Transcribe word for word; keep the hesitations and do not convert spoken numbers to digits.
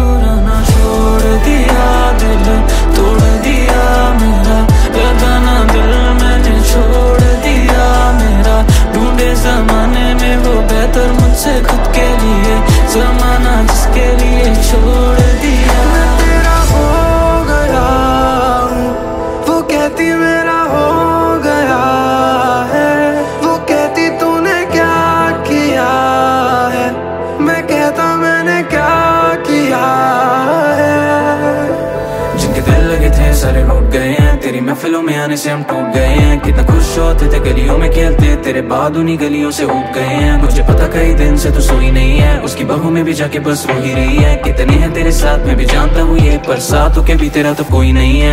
मुस्कुराना छोड़ दिया, दिल तोड़ दिया मेरा, लगाना दिल मैंने छोड़ दिया मेरा। ढूंढे जमाने में वो बेहतर मुझसे खुद के लिए, जमाना जिसके लिए छोड़ दिया। मैं तेरा हो गया हूँ, वो कहती मेरा हो गया है, वो कहती तूने क्या किया है, मैं कहता मैंने क्या किया है। जिनके दिल लगे थे सारे रूठ गए हैं, तेरी महफिलों में आने से हम टूट गए हैं। कितना खुश होते थे गलियों में खेलते, तेरे बाद उन्हीं गलियों से उठ गए हैं। मुझे पता कई दिन से तू सोई नहीं है, उसकी बहू में भी जाके बस रो ही रही है। कितने हैं तेरे साथ मैं भी जानता हूँ ये, पर साथ होके भी तेरा तो कोई नहीं है।